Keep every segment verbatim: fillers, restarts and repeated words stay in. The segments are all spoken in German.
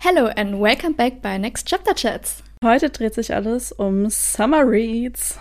Hello and welcome back bei Next Chapter Chats. Heute dreht sich alles um Summer Reads.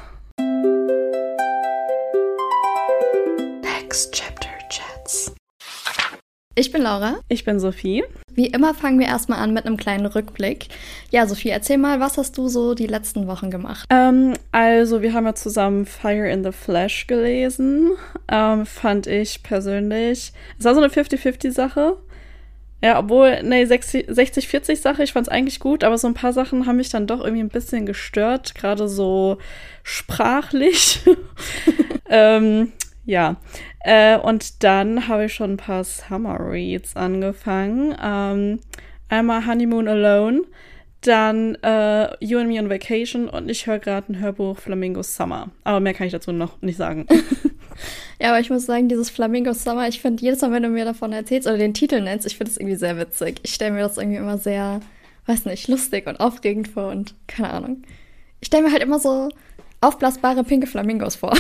Next Chapter Chats. Ich bin Laura. Ich bin Sophie. Wie immer fangen wir erstmal an mit einem kleinen Rückblick. Ja, Sophie, erzähl mal, was hast du so die letzten Wochen gemacht? Ähm, also, wir haben ja zusammen Fire in the Flesh gelesen. Ähm, fand ich persönlich. Es war so eine fifty fifty Sache. Ja, obwohl, nee, sechzig vierzig Sache, ich fand's eigentlich gut, aber so ein paar Sachen haben mich dann doch irgendwie ein bisschen gestört, gerade so sprachlich. ähm, ja, äh, und dann habe ich schon ein paar Summer Reads angefangen. Ähm, einmal Honeymoon Alone, dann äh, You and Me on Vacation und ich höre gerade ein Hörbuch Flamingo Summer. Aber mehr kann ich dazu noch nicht sagen. Ja, aber ich muss sagen, dieses Flamingo Summer, ich finde jedes Mal, wenn du mir davon erzählst oder den Titel nennst, ich finde das irgendwie sehr witzig. Ich stelle mir das irgendwie immer sehr, weiß nicht, lustig und aufregend vor und keine Ahnung. Ich stelle mir halt immer so aufblasbare pinke Flamingos vor.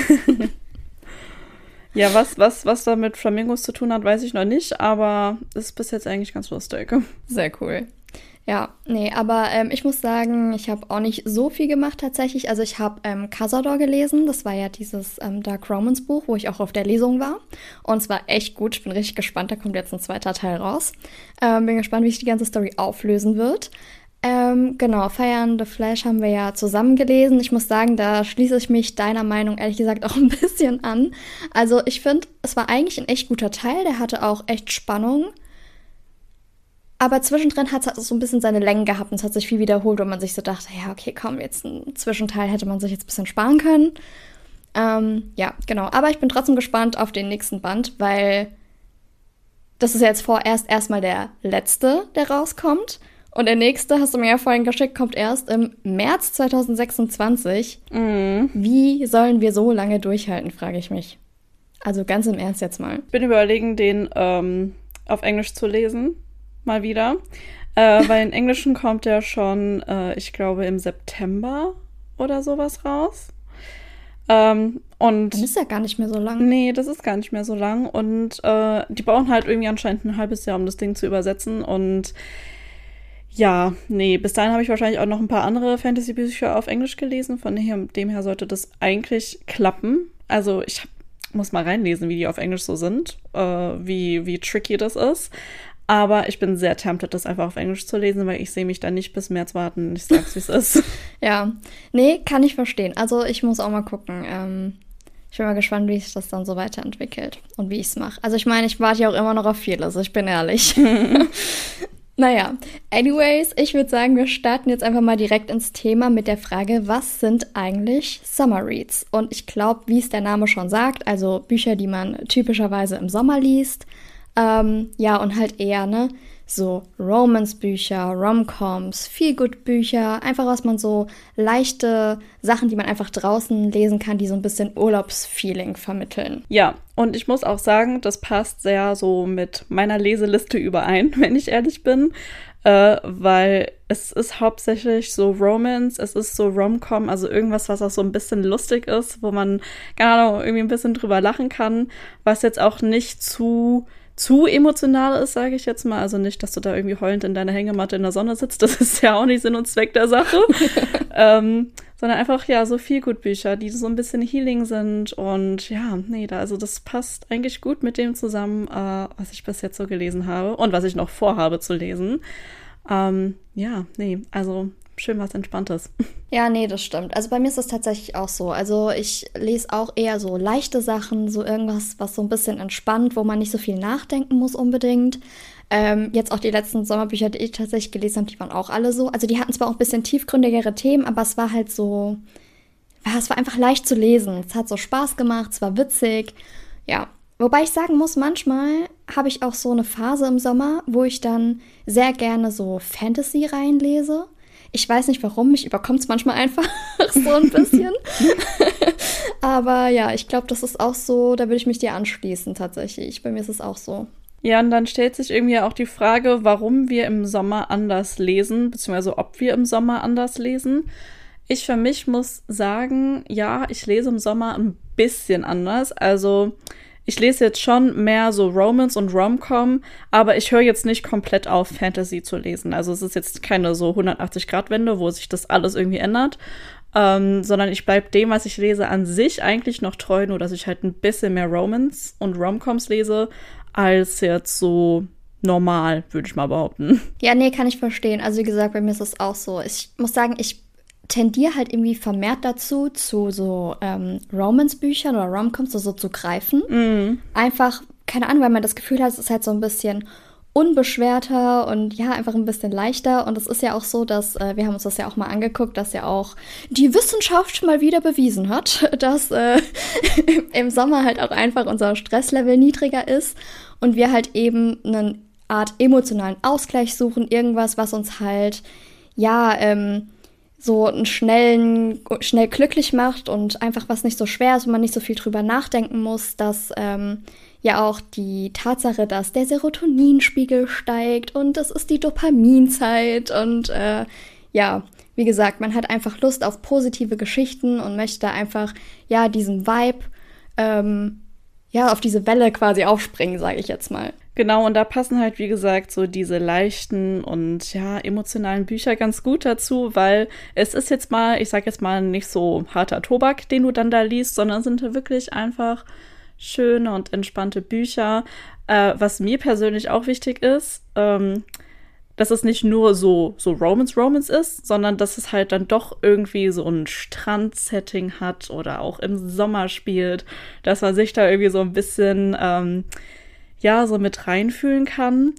Ja, was, was, was da mit Flamingos zu tun hat, weiß ich noch nicht, aber es ist bis jetzt eigentlich ganz lustig. Sehr cool. Ja, nee, aber ähm, ich muss sagen, ich habe auch nicht so viel gemacht tatsächlich. Also ich habe ähm, Cazador gelesen, das war ja dieses ähm, Dark Romance Buch, wo ich auch auf der Lesung war. Und es war echt gut, ich bin richtig gespannt, da kommt jetzt ein zweiter Teil raus. Ähm, bin gespannt, wie sich die ganze Story auflösen wird. Ähm, genau, Fire in the Flesh haben wir ja zusammen gelesen. Ich muss sagen, da schließe ich mich deiner Meinung ehrlich gesagt auch ein bisschen an. Also ich finde, es war eigentlich ein echt guter Teil, der hatte auch echt Spannung. Aber zwischendrin hat es halt so ein bisschen seine Längen gehabt und es hat sich viel wiederholt, wo man sich so dachte, ja, okay, komm, jetzt ein Zwischenteil hätte man sich jetzt ein bisschen sparen können. Ähm, ja, genau. Aber ich bin trotzdem gespannt auf den nächsten Band, weil das ist ja jetzt vorerst erstmal der letzte, der rauskommt. Und der nächste, hast du mir ja vorhin geschickt, kommt erst im März zwanzig sechsundzwanzig. Mhm. Wie sollen wir so lange durchhalten, frage ich mich. Also ganz im Ernst jetzt mal. Ich bin überlegen, den ähm, auf Englisch zu lesen. Mal wieder. Äh, weil in Englischen kommt der schon, äh, ich glaube, im September oder sowas raus. Ähm, und Dann ist ja gar nicht mehr so lang. Nee, das ist gar nicht mehr so lang. Und äh, die brauchen halt irgendwie anscheinend ein halbes Jahr, um das Ding zu übersetzen. Und ja, nee, bis dahin habe ich wahrscheinlich auch noch ein paar andere Fantasy-Bücher auf Englisch gelesen. Von dem her sollte das eigentlich klappen. Also ich hab, muss mal reinlesen, wie die auf Englisch so sind, äh, wie, wie tricky das ist. Aber ich bin sehr tempted, das einfach auf Englisch zu lesen, weil ich sehe mich da nicht bis März warten. Ich sag's, wie es ist. Ja, nee, kann ich verstehen. Also ich muss auch mal gucken. Ähm, ich bin mal gespannt, wie sich das dann so weiterentwickelt und wie ich es mache. Also ich meine, ich warte ja auch immer noch auf vieles, ich bin ehrlich. Naja, anyways, ich würde sagen, wir starten jetzt einfach mal direkt ins Thema mit der Frage, was sind eigentlich Summer Reads? Und ich glaube, wie es der Name schon sagt, also Bücher, die man typischerweise im Sommer liest. Ähm, ja, und halt eher, ne, so Romance-Bücher, Rom-Coms, Feel-Good-Bücher, einfach was man so leichte Sachen, die man einfach draußen lesen kann, die so ein bisschen Urlaubsfeeling vermitteln. Ja, und ich muss auch sagen, das passt sehr so mit meiner Leseliste überein, wenn ich ehrlich bin, äh, weil es ist hauptsächlich so Romance, es ist so Rom-Com, also irgendwas, was auch so ein bisschen lustig ist, wo man, keine Ahnung, irgendwie ein bisschen drüber lachen kann, was jetzt auch nicht zu zu emotional ist, sage ich jetzt mal. Also nicht, dass du da irgendwie heulend in deiner Hängematte in der Sonne sitzt. Das ist ja auch nicht Sinn und Zweck der Sache. ähm, sondern einfach, ja, so Feel-Good-Bücher, die so ein bisschen Healing sind. Und ja, nee, da, also das passt eigentlich gut mit dem zusammen, äh, was ich bis jetzt so gelesen habe und was ich noch vorhabe zu lesen. Ähm, ja, nee, also schön was Entspanntes. Ja, nee, das stimmt. Also bei mir ist das tatsächlich auch so. Also ich lese auch eher so leichte Sachen, so irgendwas, was so ein bisschen entspannt, wo man nicht so viel nachdenken muss unbedingt. Ähm, jetzt auch die letzten Sommerbücher, die ich tatsächlich gelesen habe, die waren auch alle so. Also die hatten zwar auch ein bisschen tiefgründigere Themen, aber es war halt so, ja, es war einfach leicht zu lesen. Es hat so Spaß gemacht, es war witzig. Ja, wobei ich sagen muss, manchmal habe ich auch so eine Phase im Sommer, wo ich dann sehr gerne so Fantasy reinlese. Ich weiß nicht warum, mich überkommt es manchmal einfach so ein bisschen. Aber ja, ich glaube, das ist auch so, da würde ich mich dir anschließen tatsächlich. Bei mir ist es auch so. Ja, und dann stellt sich irgendwie auch die Frage, warum wir im Sommer anders lesen, beziehungsweise ob wir im Sommer anders lesen. Ich für mich muss sagen, ja, ich lese im Sommer ein bisschen anders. Also ich lese jetzt schon mehr so Romance und Rom-Com, aber ich höre jetzt nicht komplett auf, Fantasy zu lesen. Also es ist jetzt keine so hundertachtzig-Grad-Wende, wo sich das alles irgendwie ändert, ähm, sondern ich bleibe dem, was ich lese, an sich eigentlich noch treu, nur dass ich halt ein bisschen mehr Romance und Rom-Coms lese, als jetzt so normal, würde ich mal behaupten. Ja, nee, kann ich verstehen. Also wie gesagt, bei mir ist es auch so. Ich muss sagen, ich tendiere halt irgendwie vermehrt dazu, zu so ähm, Romance-Büchern oder Rom-Coms so, so zu greifen. Mm. Einfach, keine Ahnung, weil man das Gefühl hat, es ist halt so ein bisschen unbeschwerter und ja, einfach ein bisschen leichter. Und es ist ja auch so, dass, äh, wir haben uns das ja auch mal angeguckt, dass ja auch die Wissenschaft mal wieder bewiesen hat, dass äh, im Sommer halt auch einfach unser Stresslevel niedriger ist und wir halt eben eine Art emotionalen Ausgleich suchen, irgendwas, was uns halt, ja, ähm, so einen schnellen, schnell glücklich macht und einfach was nicht so schwer ist, wo man nicht so viel drüber nachdenken muss, dass ähm, ja auch die Tatsache, dass der Serotoninspiegel steigt und es ist die Dopaminzeit und äh, ja, wie gesagt, man hat einfach Lust auf positive Geschichten und möchte einfach, ja, diesen Vibe, ähm, ja, auf diese Welle quasi aufspringen, sage ich jetzt mal. Genau, und da passen halt, wie gesagt, so diese leichten und ja, emotionalen Bücher ganz gut dazu, weil es ist jetzt mal, ich sag jetzt mal, nicht so harter Tobak, den du dann da liest, sondern sind wirklich einfach schöne und entspannte Bücher. Äh, was mir persönlich auch wichtig ist, ähm, dass es nicht nur so, so Romance-Romance ist, sondern dass es halt dann doch irgendwie so ein Strand-Setting hat oder auch im Sommer spielt, dass man sich da irgendwie so ein bisschen ähm, ja, so mit reinfühlen kann.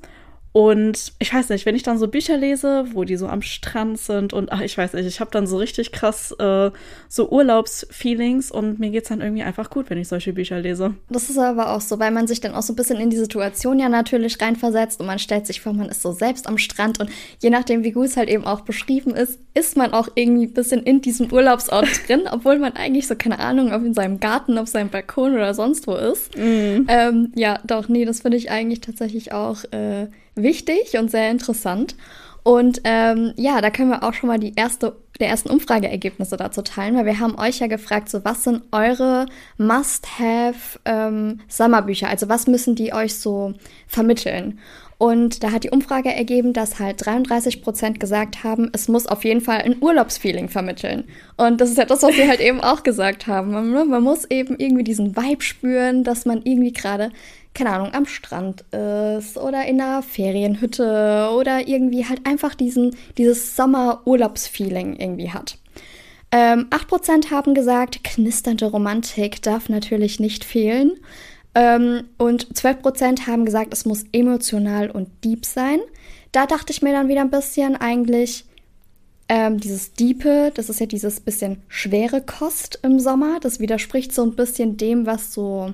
Und ich weiß nicht, wenn ich dann so Bücher lese, wo die so am Strand sind und ach, ich weiß nicht, ich habe dann so richtig krass äh, so Urlaubsfeelings und mir geht's dann irgendwie einfach gut, wenn ich solche Bücher lese. Das ist aber auch so, weil man sich dann auch so ein bisschen in die Situation ja natürlich reinversetzt und man stellt sich vor, man ist so selbst am Strand und je nachdem, wie gut es halt eben auch beschrieben ist, ist man auch irgendwie ein bisschen in diesem Urlaubsort drin, obwohl man eigentlich so, keine Ahnung, ob in seinem Garten, auf seinem Balkon oder sonst wo ist. Mm. Ähm, ja, doch, nee, das finde ich eigentlich tatsächlich auch äh, wichtig und sehr interessant. Und ähm, ja, da können wir auch schon mal die erste, der ersten Umfrageergebnisse dazu teilen, weil wir haben euch ja gefragt, so was sind eure Must-have ähm, Sommerbücher? Also was müssen die euch so vermitteln? Und da hat die Umfrage ergeben, dass halt dreiunddreißig Prozent gesagt haben, es muss auf jeden Fall ein Urlaubsfeeling vermitteln. Und das ist ja das, was wir halt eben auch gesagt haben. Man, man muss eben irgendwie diesen Vibe spüren, dass man irgendwie gerade, keine Ahnung, am Strand ist oder in einer Ferienhütte oder irgendwie halt einfach diesen, dieses Sommer-Urlaubsfeeling irgendwie hat. Ähm, acht Prozent haben gesagt, knisternde Romantik darf natürlich nicht fehlen. Ähm, und zwölf Prozent haben gesagt, es muss emotional und deep sein. Da dachte ich mir dann wieder ein bisschen eigentlich, ähm, dieses Diepe, das ist ja dieses bisschen schwere Kost im Sommer. Das widerspricht so ein bisschen dem, was so,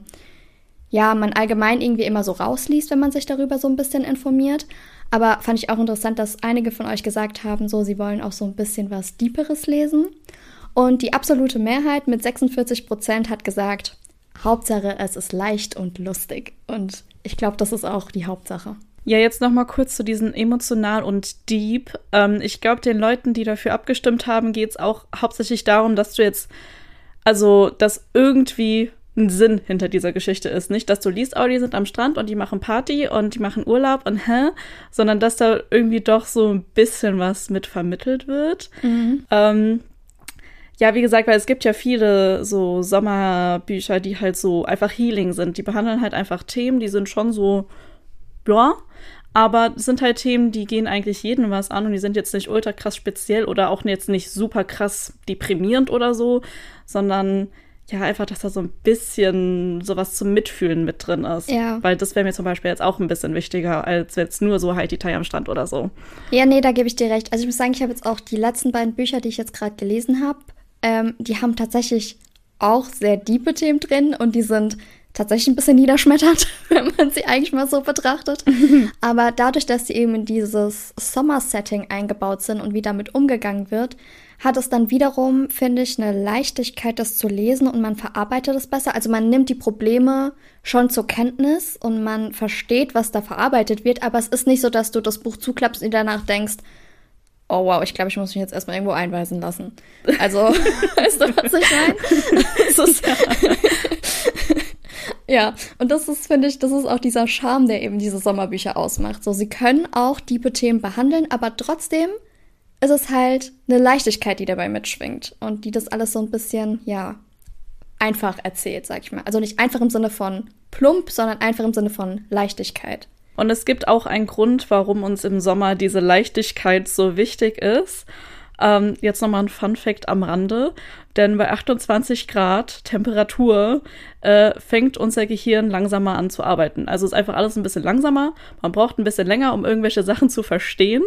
ja, man allgemein irgendwie immer so rausliest, wenn man sich darüber so ein bisschen informiert. Aber fand ich auch interessant, dass einige von euch gesagt haben, so, sie wollen auch so ein bisschen was Deeperes lesen. Und die absolute Mehrheit mit sechsundvierzig Prozent hat gesagt, Hauptsache, es ist leicht und lustig. Und ich glaube, das ist auch die Hauptsache. Ja, jetzt noch mal kurz zu diesen emotional und deep. Ähm, ich glaube, den Leuten, die dafür abgestimmt haben, geht es auch hauptsächlich darum, dass du jetzt, also, dass irgendwie ein Sinn hinter dieser Geschichte ist. Nicht, dass du liest, oh, die sind am Strand und die machen Party und die machen Urlaub und hä, sondern dass da irgendwie doch so ein bisschen was mit vermittelt wird. Mhm. Ähm, Ja, wie gesagt, weil es gibt ja viele so Sommerbücher, die halt so einfach Healing sind. Die behandeln halt einfach Themen, die sind schon so, ja, aber es sind halt Themen, die gehen eigentlich jedem was an und die sind jetzt nicht ultra krass speziell oder auch jetzt nicht super krass deprimierend oder so, sondern ja, einfach, dass da so ein bisschen sowas zum Mitfühlen mit drin ist. Ja. Weil das wäre mir zum Beispiel jetzt auch ein bisschen wichtiger, als jetzt nur so Haiti-Tai am Strand oder so. Ja, nee, da gebe ich dir recht. Also ich muss sagen, ich habe jetzt auch die letzten beiden Bücher, die ich jetzt gerade gelesen habe, Ähm, die haben tatsächlich auch sehr diepe Themen drin und die sind tatsächlich ein bisschen niederschmetternd, wenn man sie eigentlich mal so betrachtet. Aber dadurch, dass sie eben in dieses Sommer-Setting eingebaut sind und wie damit umgegangen wird, hat es dann wiederum, finde ich, eine Leichtigkeit, das zu lesen und man verarbeitet es besser. Also man nimmt die Probleme schon zur Kenntnis und man versteht, was da verarbeitet wird, aber es ist nicht so, dass du das Buch zuklappst und danach denkst, oh wow, ich glaube, ich muss mich jetzt erstmal irgendwo einweisen lassen. Also, weißt du, was ich meine? Ja, und das ist, finde ich, das ist auch dieser Charme, der eben diese Sommerbücher ausmacht. So, sie können auch tiefe Themen behandeln, aber trotzdem ist es halt eine Leichtigkeit, die dabei mitschwingt und die das alles so ein bisschen, ja, einfach erzählt, sag ich mal. Also nicht einfach im Sinne von plump, sondern einfach im Sinne von Leichtigkeit. Und es gibt auch einen Grund, warum uns im Sommer diese Leichtigkeit so wichtig ist. Ähm, jetzt nochmal ein Fun-Fact am Rande. Denn bei achtundzwanzig Grad Temperatur äh, fängt unser Gehirn langsamer an zu arbeiten. Also ist einfach alles ein bisschen langsamer. Man braucht ein bisschen länger, um irgendwelche Sachen zu verstehen.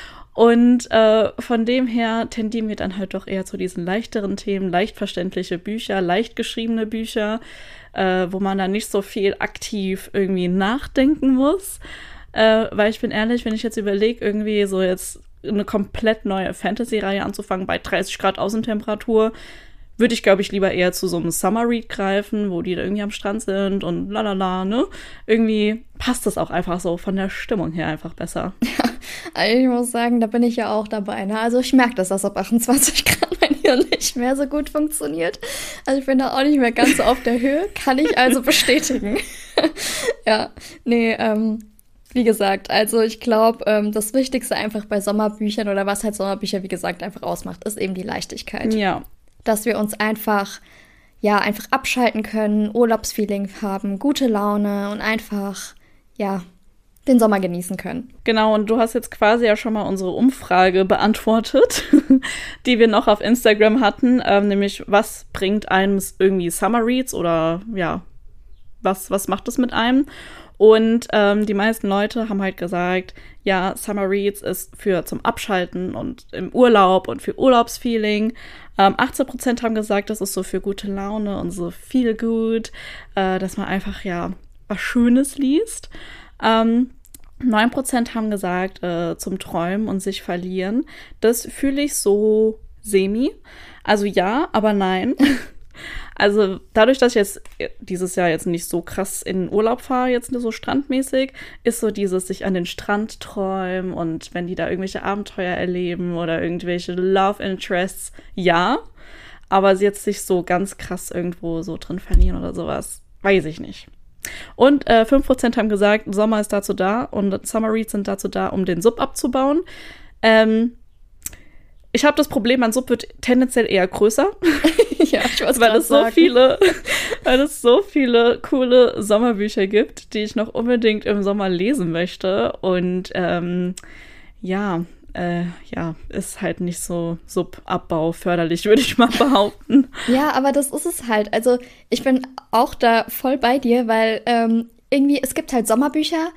Und äh, von dem her tendieren wir dann halt doch eher zu diesen leichteren Themen, leicht verständliche Bücher, leicht geschriebene Bücher, äh, wo man dann nicht so viel aktiv irgendwie nachdenken muss. Äh, weil ich bin ehrlich, wenn ich jetzt überlege, irgendwie so jetzt eine komplett neue Fantasy-Reihe anzufangen bei dreißig Grad Außentemperatur, würde ich, glaube ich, lieber eher zu so einem Summer Read greifen, wo die da irgendwie am Strand sind und lalala, ne? Irgendwie passt das auch einfach so von der Stimmung her einfach besser. Ja, also ich muss sagen, da bin ich ja auch dabei, ne? Also ich merke das, dass ab achtundzwanzig Grad mein Hirn nicht mehr so gut funktioniert. Also ich bin da auch nicht mehr ganz so auf der Höhe, kann ich also bestätigen. Ja, nee, ähm, wie gesagt, also ich glaube, ähm, das Wichtigste einfach bei Sommerbüchern oder was halt Sommerbücher, wie gesagt, einfach ausmacht, ist eben die Leichtigkeit. Ja. Dass wir uns einfach, ja, einfach abschalten können, Urlaubsfeeling haben, gute Laune und einfach, ja, den Sommer genießen können. Genau, und du hast jetzt quasi ja schon mal unsere Umfrage beantwortet, die wir noch auf Instagram hatten, ähm, nämlich was bringt einem irgendwie Summer Reads oder ja, was, was macht es mit einem? Und ähm, die meisten Leute haben halt gesagt, ja, Summer Reads ist für zum Abschalten und im Urlaub und für Urlaubsfeeling. Ähm, achtzehn Prozent haben gesagt, das ist so für gute Laune und so feel good, äh, dass man einfach, ja, was Schönes liest. Ähm, neun Prozent haben gesagt, äh, zum Träumen und sich verlieren. Das fühle ich so semi. Also ja, aber nein. Also dadurch, dass ich jetzt dieses Jahr jetzt nicht so krass in den Urlaub fahre, jetzt so strandmäßig, ist so dieses sich an den Strand träumen und wenn die da irgendwelche Abenteuer erleben oder irgendwelche Love Interests, ja. Aber jetzt sich so ganz krass irgendwo so drin verlieren oder sowas, weiß ich nicht. Und äh, fünf Prozent haben gesagt, Sommer ist dazu da und Summer Reads sind dazu da, um den Sub abzubauen. Ähm, Ich habe das Problem, mein Sub wird tendenziell eher größer. Ja, ich weiß, weil es so sagen. viele, weil es so viele coole Sommerbücher gibt, die ich noch unbedingt im Sommer lesen möchte. Und ähm, ja, äh, ja, ist halt nicht so Subabbau förderlich, würde ich mal behaupten. Ja, aber das ist es halt. Also ich bin auch da voll bei dir, weil ähm, irgendwie, es gibt halt Sommerbücher,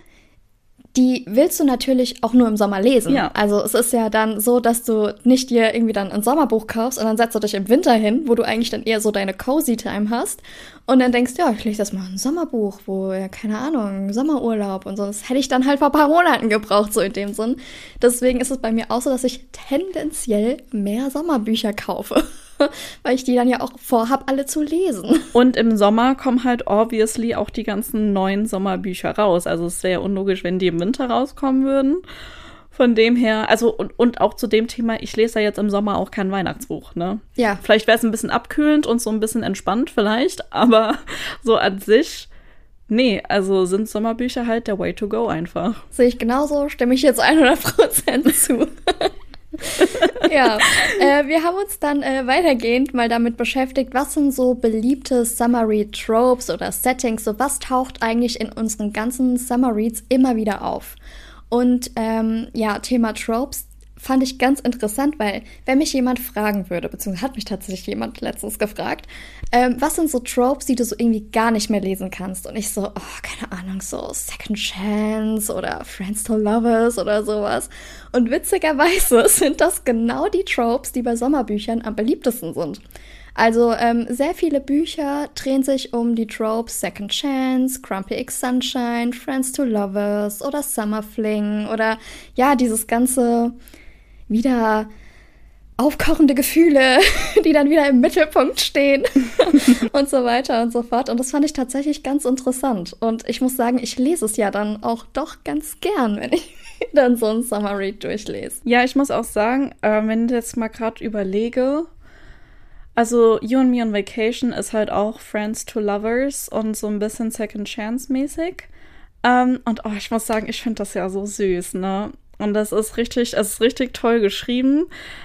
die willst du natürlich auch nur im Sommer lesen. Ja. Also es ist ja dann so, dass du nicht dir irgendwie dann ein Sommerbuch kaufst und dann setzt du dich im Winter hin, wo du eigentlich dann eher so deine Cozy Time hast und dann denkst, ja, ich lese das mal ein Sommerbuch, wo, ja, keine Ahnung, Sommerurlaub und so. Das hätte ich dann halt vor ein paar Monaten gebraucht, so in dem Sinn. Deswegen ist es bei mir auch so, dass ich tendenziell mehr Sommerbücher kaufe. Weil ich die dann ja auch vorhab, alle zu lesen. Und im Sommer kommen halt obviously auch die ganzen neuen Sommerbücher raus. Also es wäre unlogisch, wenn die im Winter rauskommen würden. Von dem her, also und, und auch zu dem Thema, ich lese ja jetzt im Sommer auch kein Weihnachtsbuch, ne? Ja. Vielleicht wäre es ein bisschen abkühlend und so ein bisschen entspannt vielleicht, aber so an sich, nee, also sind Sommerbücher halt der Way to go einfach. Sehe ich genauso, stimme ich jetzt hundert Prozent zu. Ja, äh, wir haben uns dann äh, weitergehend mal damit beschäftigt, was sind so beliebte Summer Read Tropes oder Settings, so was taucht eigentlich in unseren ganzen Summer Reads immer wieder auf. Und ähm, ja, Thema Tropes fand ich ganz interessant, weil wenn mich jemand fragen würde, beziehungsweise hat mich tatsächlich jemand letztens gefragt, ähm, was sind so Tropes, die du so irgendwie gar nicht mehr lesen kannst? Und ich so, oh, keine Ahnung, so Second Chance oder Friends to Lovers oder sowas. Und witzigerweise sind das genau die Tropes, die bei Sommerbüchern am beliebtesten sind. Also ähm, sehr viele Bücher drehen sich um die Tropes Second Chance, Grumpy X Sunshine, Friends to Lovers oder Summer Fling oder ja, dieses ganze wieder aufkochende Gefühle, die dann wieder im Mittelpunkt stehen und so weiter und so fort. Und das fand ich tatsächlich ganz interessant. Und ich muss sagen, ich lese es ja dann auch doch ganz gern, wenn ich dann so ein Summer Read durchlese. Ja, ich muss auch sagen, äh, wenn ich jetzt mal gerade überlege, Also You and Me on Vacation ist halt auch Friends to Lovers und so ein bisschen Second Chance mäßig. Ähm, und oh, ich muss sagen, ich finde das ja so süß, ne? Und das ist richtig, es ist richtig toll geschrieben.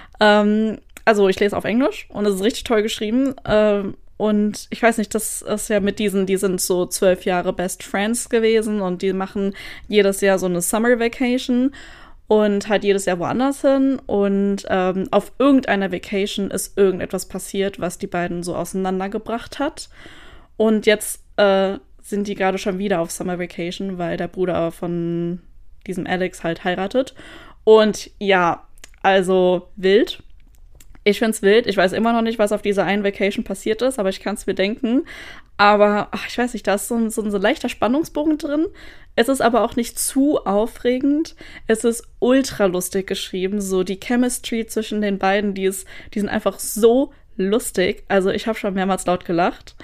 Ähm, also ich lese auf Englisch und es ist richtig toll geschrieben. Ähm, und ich weiß nicht, das ist ja mit diesen, die sind so zwölf Jahre Best Friends gewesen und die machen jedes Jahr so eine Summer Vacation und halt jedes Jahr woanders hin. Und ähm, auf irgendeiner Vacation ist irgendetwas passiert, was die beiden so auseinandergebracht hat. Und jetzt äh, sind die gerade schon wieder auf Summer Vacation, weil der Bruder von diesem Alex halt heiratet. Und ja, also wild. Ich find's wild. Ich weiß immer noch nicht, was auf dieser einen Vacation passiert ist, aber ich kann es mir denken. Aber ach, ich weiß nicht, da ist so ein, so ein so leichter Spannungsbogen drin. Es ist aber auch nicht zu aufregend. Es ist ultra lustig geschrieben. So die Chemistry zwischen den beiden, die ist, die sind einfach so lustig. Also ich habe schon mehrmals laut gelacht.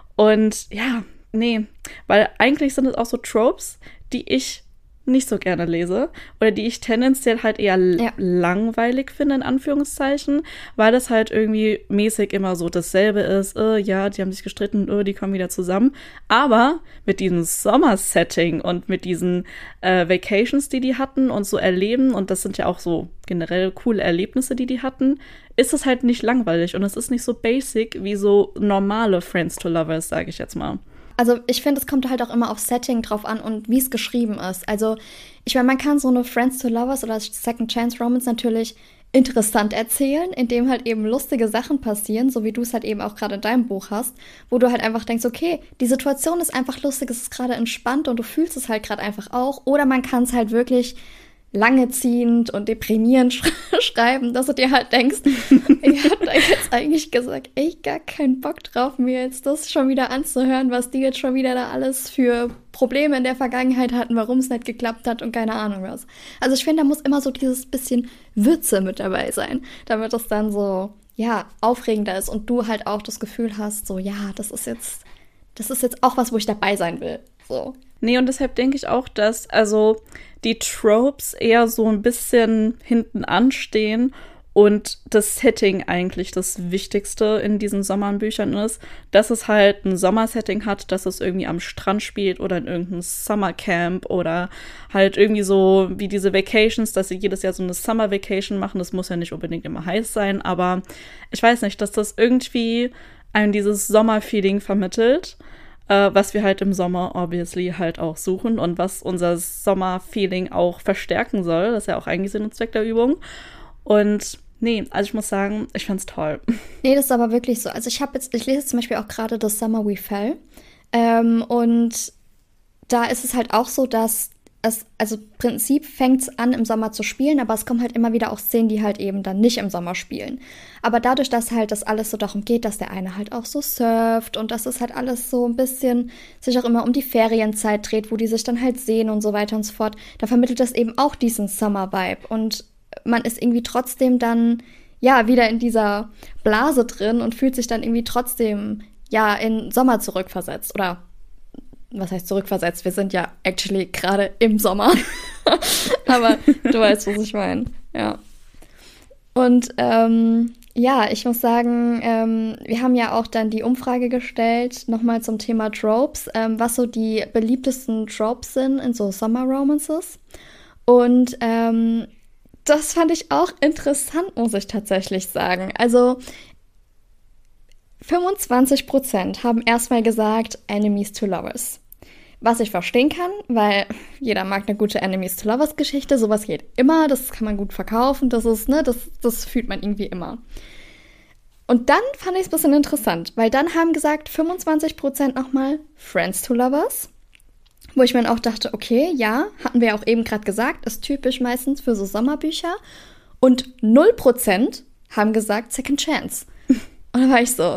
Und ja, nee, weil eigentlich sind es auch so Tropes, die ich nicht so gerne lese oder die ich tendenziell halt eher ja. langweilig finde, in Anführungszeichen, weil das halt irgendwie mäßig immer so dasselbe ist. Äh, ja, die haben sich gestritten, äh, die kommen wieder zusammen. Aber mit diesem Sommer-Setting und mit diesen äh, Vacations, die die hatten und so erleben, und das sind ja auch so generell coole Erlebnisse, die die hatten, ist es halt nicht langweilig und es ist nicht so basic wie so normale Friends to Lovers, sage ich jetzt mal. Also ich finde, es kommt halt auch immer auf Setting drauf an und wie es geschrieben ist. Also ich meine, man kann so eine Friends to Lovers oder Second Chance Romance natürlich interessant erzählen, indem halt eben lustige Sachen passieren, so wie du es halt eben auch gerade in deinem Buch hast, wo du halt einfach denkst, okay, die Situation ist einfach lustig, es ist gerade entspannt und du fühlst es halt gerade einfach auch. Oder man kann es halt wirklich lange ziehend und deprimierend sch- schreiben, dass du dir halt denkst, ich hab da jetzt eigentlich gesagt, echt gar keinen Bock drauf, mir jetzt das schon wieder anzuhören, was die jetzt schon wieder da alles für Probleme in der Vergangenheit hatten, warum es nicht geklappt hat und keine Ahnung was. Also ich finde, da muss immer so dieses bisschen Würze mit dabei sein, damit das dann so, ja, aufregender ist und du halt auch das Gefühl hast, so, ja, das ist jetzt, das ist jetzt auch was, wo ich dabei sein will, so. Nee, und deshalb denke ich auch, dass also die Tropes eher so ein bisschen hinten anstehen und das Setting eigentlich das Wichtigste in diesen Sommerbüchern ist, dass es halt ein Sommersetting hat, dass es irgendwie am Strand spielt oder in irgendeinem Summercamp oder halt irgendwie so wie diese Vacations, dass sie jedes Jahr so eine Summer Vacation machen. Das muss ja nicht unbedingt immer heiß sein, aber ich weiß nicht, dass das irgendwie einem dieses Sommerfeeling vermittelt, was wir halt im Sommer obviously halt auch suchen und was unser Sommerfeeling auch verstärken soll. Das ist ja auch eigentlich Sinn und Zweck der Übung. Und nee, also ich muss sagen, ich find's toll. Nee, das ist aber wirklich so. Also ich habe jetzt, ich lese jetzt zum Beispiel auch gerade The Summer We Fell. Ähm, und da ist es halt auch so, dass es, also im Prinzip fängt es an, im Sommer zu spielen, aber es kommen halt immer wieder auch Szenen, die halt eben dann nicht im Sommer spielen. Aber dadurch, dass halt das alles so darum geht, dass der eine halt auch so surft und dass es halt alles so ein bisschen sich auch immer um die Ferienzeit dreht, wo die sich dann halt sehen und so weiter und so fort, da vermittelt das eben auch diesen Summer-Vibe. Und man ist irgendwie trotzdem dann, ja, wieder in dieser Blase drin und fühlt sich dann irgendwie trotzdem, ja, in Sommer zurückversetzt oder was heißt zurückversetzt? Wir sind ja actually gerade im Sommer. Aber du weißt, was ich meine. Ja. Und ähm, ja, ich muss sagen, ähm, wir haben ja auch dann die Umfrage gestellt, nochmal zum Thema Tropes, ähm, was so die beliebtesten Tropes sind in so Summer Romances. Und ähm, das fand ich auch interessant, muss ich tatsächlich sagen. Also fünfundzwanzig Prozent haben erstmal gesagt, Enemies to Lovers. Was ich verstehen kann, weil jeder mag eine gute Enemies-to-Lovers-Geschichte. Sowas geht immer, das kann man gut verkaufen, das ist, ne, das, das fühlt man irgendwie immer. Und dann fand ich es ein bisschen interessant, weil dann haben gesagt fünfundzwanzig Prozent nochmal Friends-to-Lovers, wo ich mir dann auch dachte, okay, ja, hatten wir auch eben gerade gesagt, ist typisch meistens für so Sommerbücher. Und null Prozent haben gesagt Second Chance. Und da war ich so,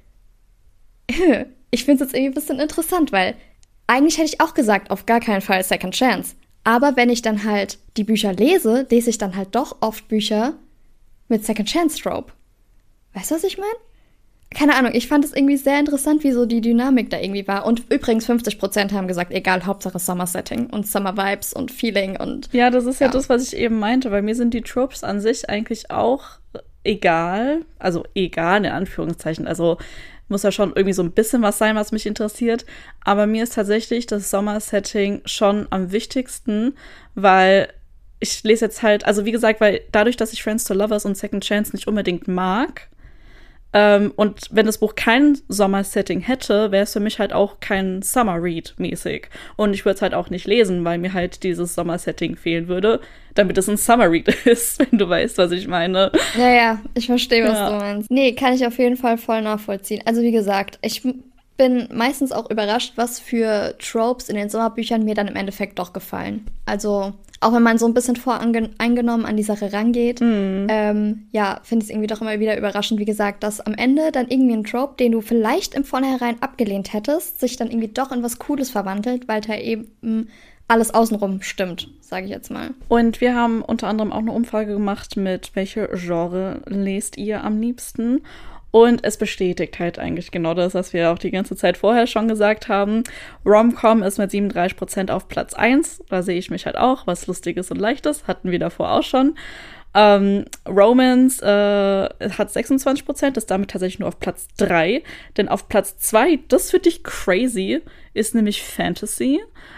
ich finde es jetzt irgendwie ein bisschen interessant, weil eigentlich hätte ich auch gesagt, auf gar keinen Fall Second Chance. Aber wenn ich dann halt die Bücher lese, lese ich dann halt doch oft Bücher mit Second Chance Trope. Weißt du, was ich meine? Keine Ahnung, ich fand es irgendwie sehr interessant, wie so die Dynamik da irgendwie war. Und übrigens fünfzig Prozent haben gesagt, egal, Hauptsache Summer Setting und Summer Vibes und Feeling und ja, das ist ja, ja das, was ich eben meinte, weil mir sind die Tropes an sich eigentlich auch egal, also egal in Anführungszeichen, also muss ja schon irgendwie so ein bisschen was sein, was mich interessiert, aber mir ist tatsächlich das Sommersetting schon am wichtigsten, weil ich lese jetzt halt, also wie gesagt, weil dadurch, dass ich Friends to Lovers und Second Chance nicht unbedingt mag, ähm, und wenn das Buch kein Sommersetting hätte, wäre es für mich halt auch kein Summer-Read mäßig. Und ich würde es halt auch nicht lesen, weil mir halt dieses Sommersetting fehlen würde, damit es ein Summer-Read ist, wenn du weißt, was ich meine. Ja, ja, ich verstehe, was Ja. du meinst. Nee, kann ich auf jeden Fall voll nachvollziehen. Also wie gesagt, ich bin meistens auch überrascht, was für Tropes in den Sommerbüchern mir dann im Endeffekt doch gefallen. Also auch wenn man so ein bisschen voreingenommen an die Sache rangeht, Mhm. ähm, ja, finde ich es irgendwie doch immer wieder überraschend, wie gesagt, dass am Ende dann irgendwie ein Trope, den du vielleicht im Vornherein abgelehnt hättest, sich dann irgendwie doch in was Cooles verwandelt, weil da eben alles außenrum stimmt, sage ich jetzt mal. Und wir haben unter anderem auch eine Umfrage gemacht mit, welche Genre lest ihr am liebsten? Und es bestätigt halt eigentlich genau das, was wir auch die ganze Zeit vorher schon gesagt haben. Rom-Com ist mit siebenunddreißig Prozent auf Platz eins. Da sehe ich mich halt auch. Was Lustiges und Leichtes. Hatten wir davor auch schon. Ähm, Romance äh, hat sechsundzwanzig Prozent, ist damit tatsächlich nur auf Platz drei. Denn auf Platz zwei, das finde ich crazy, ist nämlich Fantasy.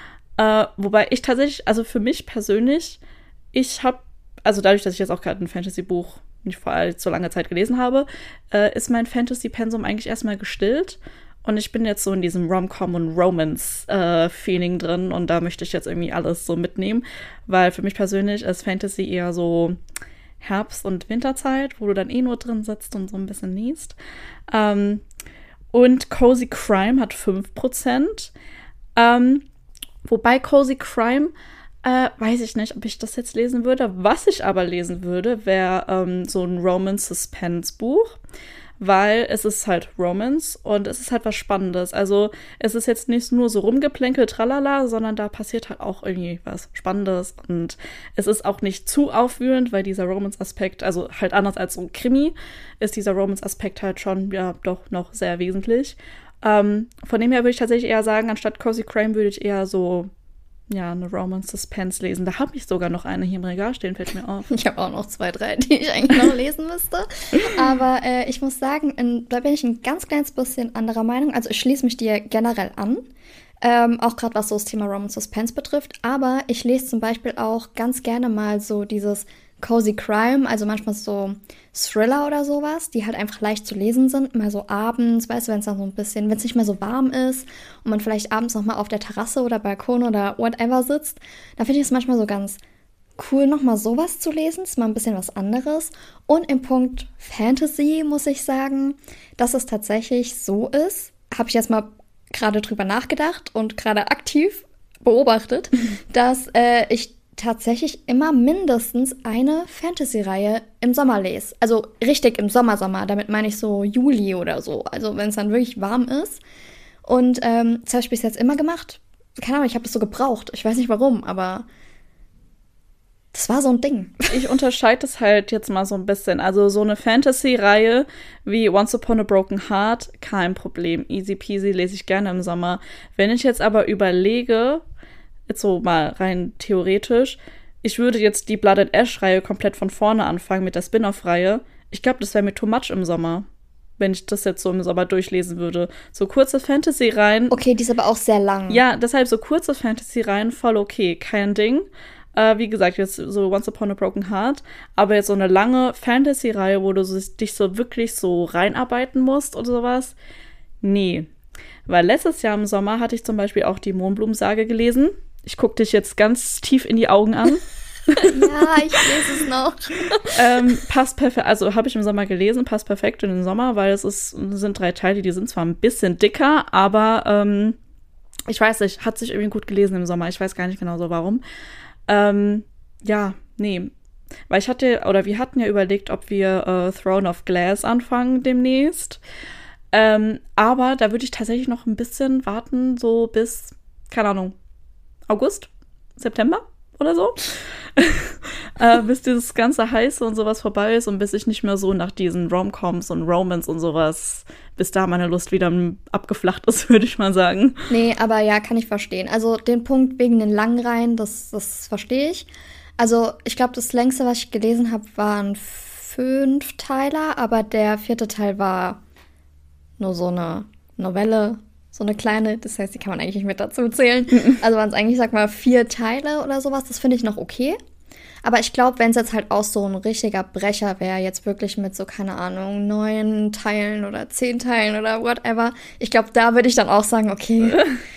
Äh, wobei ich tatsächlich, also für mich persönlich, ich habe, also dadurch, dass ich jetzt auch gerade ein Fantasy-Buch nicht vor allzu langer Zeit gelesen habe, äh, ist mein Fantasy-Pensum eigentlich erstmal gestillt. Und ich bin jetzt so in diesem Rom-Com- und Romance-Feeling äh, drin. Und da möchte ich jetzt irgendwie alles so mitnehmen. Weil für mich persönlich ist Fantasy eher so Herbst- und Winterzeit, wo du dann eh nur drin sitzt und so ein bisschen liest. Ähm, und Cozy Crime hat fünf Prozent. Ähm, wobei Cozy Crime Äh, weiß ich nicht, ob ich das jetzt lesen würde. Was ich aber lesen würde, wäre ähm, so ein Romance-Suspense-Buch, weil es ist halt Romance und es ist halt was Spannendes. Also es ist jetzt nicht nur so rumgeplänkelt, tralala, sondern da passiert halt auch irgendwie was Spannendes und es ist auch nicht zu aufwühlend, weil dieser Romance-Aspekt, also halt anders als so ein Krimi, ist dieser Romance-Aspekt halt schon, ja, doch noch sehr wesentlich. Ähm, von dem her würde ich tatsächlich eher sagen, anstatt Cozy Crime würde ich eher so ja, eine Romance-Suspense lesen. Da habe ich sogar noch eine hier im Regal stehen, fällt mir auf. Ich habe auch noch zwei, drei, die ich eigentlich noch lesen müsste. Aber äh, ich muss sagen, in, da bin ich ein ganz kleines bisschen anderer Meinung. Also ich schließe mich dir generell an. Ähm, auch gerade was so das Thema Romance Suspense betrifft. Aber ich lese zum Beispiel auch ganz gerne mal so dieses Cozy Crime, also manchmal so Thriller oder sowas, die halt einfach leicht zu lesen sind, mal so abends, weißt du, wenn es dann so ein bisschen, wenn es nicht mehr so warm ist und man vielleicht abends nochmal auf der Terrasse oder Balkon oder whatever sitzt, da finde ich es manchmal so ganz cool, nochmal sowas zu lesen, ist mal ein bisschen was anderes. Und im Punkt Fantasy muss ich sagen, dass es tatsächlich so ist, habe ich jetzt mal gerade drüber nachgedacht und gerade aktiv beobachtet, dass äh, ich tatsächlich immer mindestens eine Fantasy-Reihe im Sommer lese. Also richtig im Sommer, Sommer. Damit meine ich so Juli oder so. Also wenn es dann wirklich warm ist. Und ähm, das habe ich bis jetzt immer gemacht. Keine Ahnung, ich habe das so gebraucht. Ich weiß nicht warum, aber das war so ein Ding. Ich unterscheide es halt jetzt mal so ein bisschen. Also so eine Fantasy-Reihe wie Once Upon a Broken Heart, kein Problem. Easy peasy lese ich gerne im Sommer. Wenn ich jetzt aber überlege, jetzt so mal rein theoretisch, ich würde jetzt die Blood and Ash-Reihe komplett von vorne anfangen mit der Spin-off-Reihe. Ich glaube, das wäre mir too much im Sommer, wenn ich das jetzt so im Sommer durchlesen würde. So kurze Fantasy-Reihen. Okay, die ist aber auch sehr lang. Ja, deshalb so kurze Fantasy-Reihen voll okay, kein Ding. Äh, wie gesagt, jetzt so Once Upon a Broken Heart. Aber jetzt so eine lange Fantasy-Reihe, wo du so, dich so wirklich so reinarbeiten musst oder sowas. Nee. Weil letztes Jahr im Sommer hatte ich zum Beispiel auch die Mohnblumensage gelesen. Ich gucke dich jetzt ganz tief in die Augen an. Ja, ich lese es noch. ähm, passt perfekt, also habe ich im Sommer gelesen, passt perfekt in den Sommer, weil es ist, sind drei Teile, die sind zwar ein bisschen dicker, aber ähm, ich weiß nicht, hat sich irgendwie gut gelesen im Sommer. Ich weiß gar nicht genau so warum. Ähm, ja, nee. Weil ich hatte, oder wir hatten ja überlegt, ob wir äh, Throne of Glass anfangen demnächst. Ähm, aber da würde ich tatsächlich noch ein bisschen warten, so bis, keine Ahnung, August, September oder so. äh, bis dieses ganze Heiße und sowas vorbei ist und bis ich nicht mehr so nach diesen Rom-Coms und Romance und sowas, bis da meine Lust wieder abgeflacht ist, würde ich mal sagen. Nee, aber ja, kann ich verstehen. Also den Punkt wegen den langen Reihen, das, das verstehe ich. Also ich glaube, das längste, was ich gelesen habe, waren Fünfteiler, aber der vierte Teil war nur so eine Novelle, so eine kleine, das heißt, die kann man eigentlich nicht mit dazu zählen. Also waren es eigentlich, sag mal, vier Teile oder sowas, das finde ich noch okay. Aber ich glaube, wenn es jetzt halt auch so ein richtiger Brecher wäre, jetzt wirklich mit so, keine Ahnung, neun Teilen oder zehn Teilen oder whatever, ich glaube, da würde ich dann auch sagen, okay,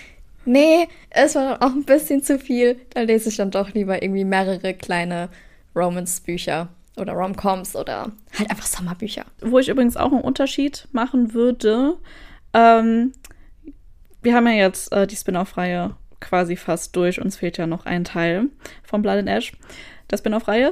nee, es war dann auch ein bisschen zu viel. Da lese ich dann doch lieber irgendwie mehrere kleine Romance-Bücher oder Rom-Coms oder halt einfach Sommerbücher. Wo ich übrigens auch einen Unterschied machen würde, ähm, wir haben ja jetzt äh, die Spin-off-Reihe quasi fast durch. Uns fehlt ja noch ein Teil von Blood and Ash, der Spin-off-Reihe.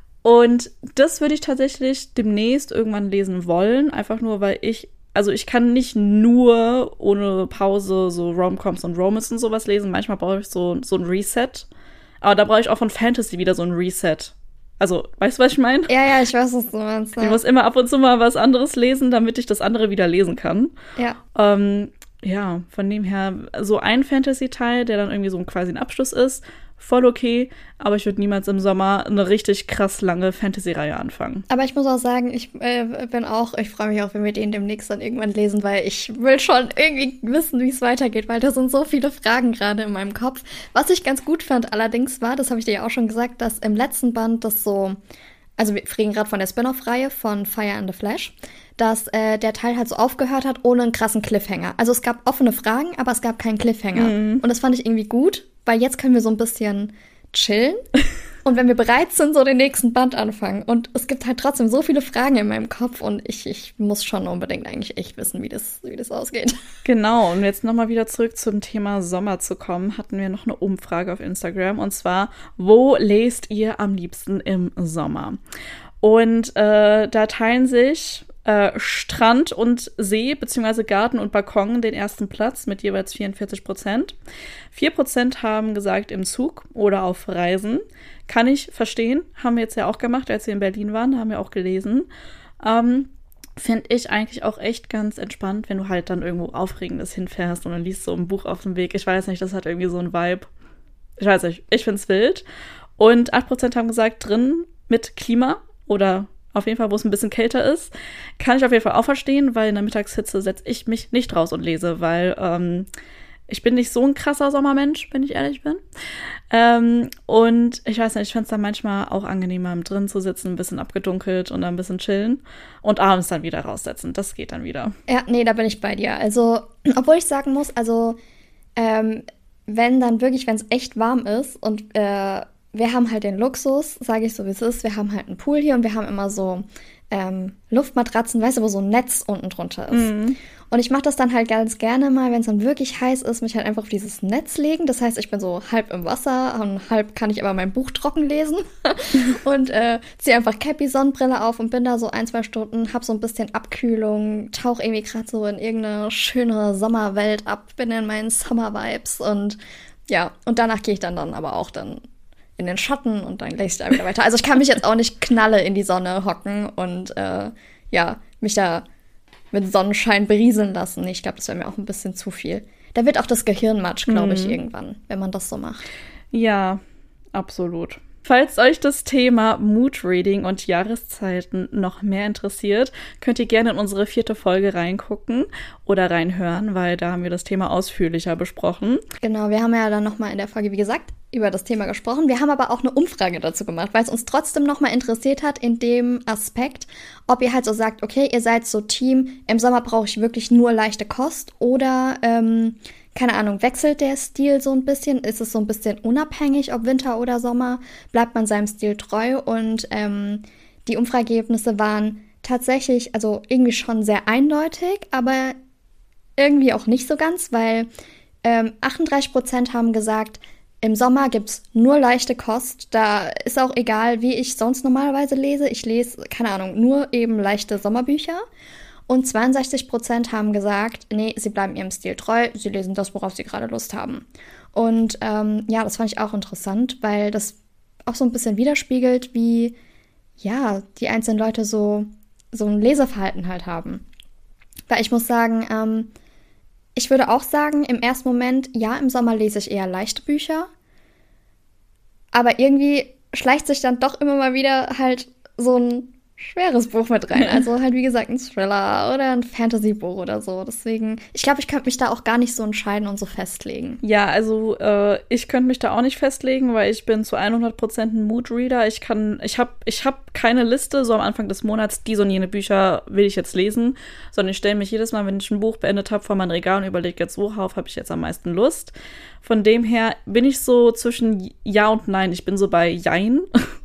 Und das würde ich tatsächlich demnächst irgendwann lesen wollen. Einfach nur, weil ich, also ich kann nicht nur ohne Pause so Rom-Coms und Romance und sowas lesen. Manchmal brauche ich so, so ein Reset. Aber da brauche ich auch von Fantasy wieder so ein Reset. Also, weißt du, was ich meine? Ja, ja, ich weiß, was du meinst. Ja. Ich muss immer ab und zu mal was anderes lesen, damit ich das andere wieder lesen kann. Ja. Ähm, ja, von dem her, so ein Fantasy-Teil, der dann irgendwie so quasi ein Abschluss ist, voll okay, aber ich würde niemals im Sommer eine richtig krass lange Fantasy-Reihe anfangen. Aber ich muss auch sagen, ich äh, bin auch, ich freue mich auch, wenn wir den demnächst dann irgendwann lesen, weil ich will schon irgendwie wissen, wie es weitergeht, weil da sind so viele Fragen gerade in meinem Kopf. Was ich ganz gut fand allerdings war, das habe ich dir ja auch schon gesagt, dass im letzten Band das so, also wir reden gerade von der Spin-off-Reihe von Fire and the Flash, dass äh, der Teil halt so aufgehört hat ohne einen krassen Cliffhanger. Also es gab offene Fragen, aber es gab keinen Cliffhanger. Mhm. Und das fand ich irgendwie gut, weil jetzt können wir so ein bisschen chillen. Und wenn wir bereit sind, so den nächsten Band anfangen. Und es gibt halt trotzdem so viele Fragen in meinem Kopf und ich, ich muss schon unbedingt eigentlich echt wissen, wie das, wie das ausgeht. Genau, und jetzt nochmal wieder zurück zum Thema Sommer zu kommen, hatten wir noch eine Umfrage auf Instagram. Und zwar, wo lest ihr am liebsten im Sommer? Und äh, da teilen sich Äh, Strand und See bzw. Garten und Balkon den ersten Platz mit jeweils vierundvierzig Prozent. vier Prozent haben gesagt im Zug oder auf Reisen. Kann ich verstehen. Haben wir jetzt ja auch gemacht, als wir in Berlin waren. Haben wir auch gelesen. Ähm, Finde ich eigentlich auch echt ganz entspannt, wenn du halt dann irgendwo Aufregendes hinfährst und dann liest so ein Buch auf dem Weg. Ich weiß nicht, das hat irgendwie so ein Vibe. Ich weiß nicht, ich finde es wild. Und acht Prozent haben gesagt drin mit Klima oder auf jeden Fall, wo es ein bisschen kälter ist. Kann ich auf jeden Fall auch verstehen, weil in der Mittagshitze setze ich mich nicht raus und lese, weil ähm, ich bin nicht so ein krasser Sommermensch, wenn ich ehrlich bin. Ähm, und ich weiß nicht, ich finde es dann manchmal auch angenehmer, drin zu sitzen, ein bisschen abgedunkelt und dann ein bisschen chillen und abends dann wieder raussetzen. Das geht dann wieder. Ja, nee, da bin ich bei dir. Also, obwohl ich sagen muss, also ähm, wenn dann wirklich, wenn es echt warm ist und äh, wir haben halt den Luxus, sage ich so, wie es ist. Wir haben halt einen Pool hier und wir haben immer so ähm, Luftmatratzen, weißt du, wo so ein Netz unten drunter ist. Mhm. Und ich mache das dann halt ganz gerne mal, wenn es dann wirklich heiß ist, mich halt einfach auf dieses Netz legen. Das heißt, ich bin so halb im Wasser und halb kann ich aber mein Buch trocken lesen. und äh, ziehe einfach Cappy, Sonnenbrille auf und bin da so ein, zwei Stunden, hab so ein bisschen Abkühlung, tauche irgendwie gerade so in irgendeine schöne Sommerwelt ab, bin in meinen Summer-Vibes und ja, und danach gehe ich dann, dann aber auch dann in den Schatten und dann lese ich da wieder weiter. Also ich kann mich jetzt auch nicht knalle in die Sonne hocken und äh, ja, mich da mit Sonnenschein berieseln lassen. Ich glaube, das wäre mir auch ein bisschen zu viel. Da wird auch das Gehirn matsch, glaube mhm. ich, irgendwann, wenn man das so macht. Ja, absolut. Falls euch das Thema Mood-Reading und Jahreszeiten noch mehr interessiert, könnt ihr gerne in unsere vierte Folge reingucken oder reinhören, weil da haben wir das Thema ausführlicher besprochen. Genau, wir haben ja dann nochmal in der Folge, wie gesagt, über das Thema gesprochen. Wir haben aber auch eine Umfrage dazu gemacht, weil es uns trotzdem nochmal interessiert hat in dem Aspekt, ob ihr halt so sagt, okay, ihr seid so Team, im Sommer brauche ich wirklich nur leichte Kost oder ähm, keine Ahnung, wechselt der Stil so ein bisschen? Ist es so ein bisschen unabhängig, ob Winter oder Sommer? Bleibt man seinem Stil treu? Und ähm, die Umfrageergebnisse waren tatsächlich, also irgendwie schon sehr eindeutig, aber irgendwie auch nicht so ganz, weil ähm, achtunddreißig Prozent haben gesagt, im Sommer gibt's nur leichte Kost. Da ist auch egal, wie ich sonst normalerweise lese. Ich lese, keine Ahnung, nur eben leichte Sommerbücher. Und zweiundsechzig Prozent haben gesagt, nee, sie bleiben ihrem Stil treu, sie lesen das, worauf sie gerade Lust haben. Und ähm, ja, das fand ich auch interessant, weil das auch so ein bisschen widerspiegelt, wie ja die einzelnen Leute so, so ein Leseverhalten halt haben. Weil ich muss sagen, ähm, ich würde auch sagen, im ersten Moment, ja, im Sommer lese ich eher leichte Bücher, aber irgendwie schleicht sich dann doch immer mal wieder halt so ein schweres Buch mit rein. Also halt, wie gesagt, ein Thriller oder ein Fantasy-Buch oder so. Deswegen, ich glaube, ich könnte mich da auch gar nicht so entscheiden und so festlegen. Ja, also äh, ich könnte mich da auch nicht festlegen, weil ich bin zu hundert Prozent ein Moodreader. Ich kann, ich habe ich hab keine Liste, so am Anfang des Monats, diese und jene Bücher will ich jetzt lesen, sondern ich stelle mich jedes Mal, wenn ich ein Buch beendet habe, vor mein Regal und überlege jetzt, worauf habe ich jetzt am meisten Lust. Von dem her bin ich so zwischen Ja und Nein. Ich bin so bei Jein.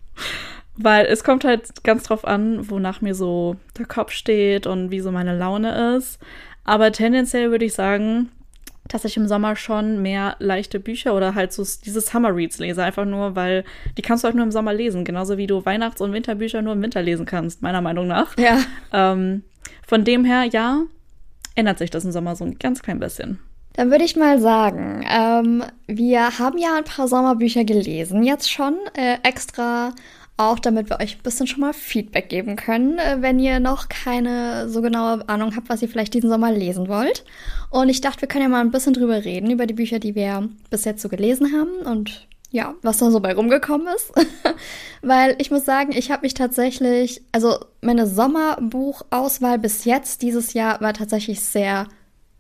Weil es kommt halt ganz drauf an, wonach mir so der Kopf steht und wie so meine Laune ist. Aber tendenziell würde ich sagen, dass ich im Sommer schon mehr leichte Bücher oder halt so diese Summer Reads lese. Einfach nur, weil die kannst du halt nur im Sommer lesen. Genauso wie du Weihnachts- und Winterbücher nur im Winter lesen kannst, meiner Meinung nach. Ja. Ähm, von dem her, ja, ändert sich das im Sommer so ein ganz klein bisschen. Dann würde ich mal sagen, ähm, wir haben ja ein paar Sommerbücher gelesen jetzt schon, äh, extra auch damit wir euch ein bisschen schon mal Feedback geben können, wenn ihr noch keine so genaue Ahnung habt, was ihr vielleicht diesen Sommer lesen wollt. Und ich dachte, wir können ja mal ein bisschen drüber reden, über die Bücher, die wir bis jetzt so gelesen haben und ja, was da so bei rumgekommen ist. Weil ich muss sagen, ich habe mich tatsächlich, also meine Sommerbuchauswahl bis jetzt dieses Jahr war tatsächlich sehr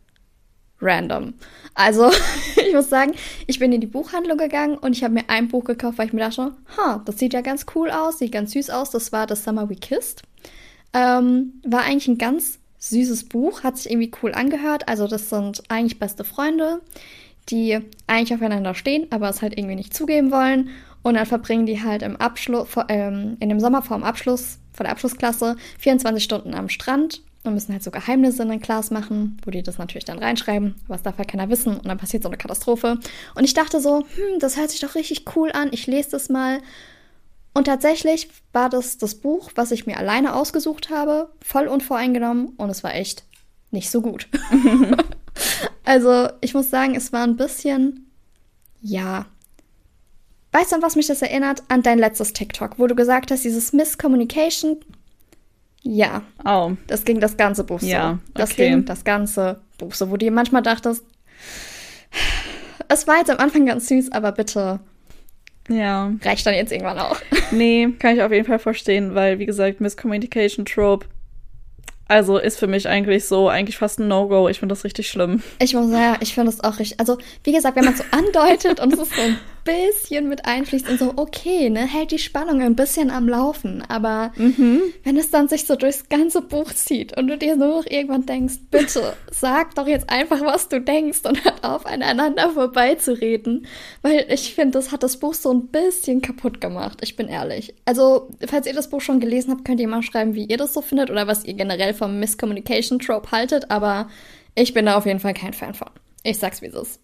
random. Also, ich muss sagen, ich bin in die Buchhandlung gegangen und ich habe mir ein Buch gekauft, weil ich mir dachte, ha, das sieht ja ganz cool aus, sieht ganz süß aus. Das war The Summer We Kissed. Ähm, war eigentlich ein ganz süßes Buch, hat sich irgendwie cool angehört. Also, das sind eigentlich beste Freunde, die eigentlich aufeinander stehen, aber es halt irgendwie nicht zugeben wollen. Und dann verbringen die halt im Abschluss, ähm, in dem Sommer vor dem Abschluss, vor der Abschlussklasse, vierundzwanzig Stunden am Strand. Und müssen halt so Geheimnisse in ein Glas machen, wo die das natürlich dann reinschreiben, was darf halt keiner wissen und dann passiert so eine Katastrophe. Und ich dachte so, hm, das hört sich doch richtig cool an, ich lese das mal. Und tatsächlich war das das Buch, was ich mir alleine ausgesucht habe, voll unvoreingenommen und es war echt nicht so gut. Also ich muss sagen, es war ein bisschen, ja, weißt du, an was mich das erinnert? An dein letztes TikTok, wo du gesagt hast, dieses Miscommunication. Ja, oh. Das ging das ganze Buch so. Ja, das okay. ging das ganze Buch so, wo du dir manchmal dachtest, es war jetzt am Anfang ganz süß, aber bitte ja. reicht dann jetzt irgendwann auch. Nee, kann ich auf jeden Fall verstehen, weil, wie gesagt, Miscommunication Trope, also ist für mich eigentlich so, eigentlich fast ein No-Go. Ich finde das richtig schlimm. Ich muss sagen, ich finde das auch richtig, also wie gesagt, wenn man es so andeutet und es ist so ein bisschen mit einfließt und so, okay, ne, hält die Spannung ein bisschen am Laufen, aber Mhm. wenn es dann sich so durchs ganze Buch zieht und du dir nur noch irgendwann denkst, bitte, sag doch jetzt einfach, was du denkst und hört auf, aneinander vorbeizureden, weil ich finde, das hat das Buch so ein bisschen kaputt gemacht, ich bin ehrlich. Also, falls ihr das Buch schon gelesen habt, könnt ihr mal schreiben, wie ihr das so findet oder was ihr generell vom Miscommunication Trope haltet, aber ich bin da auf jeden Fall kein Fan von. Ich sag's, wie es ist.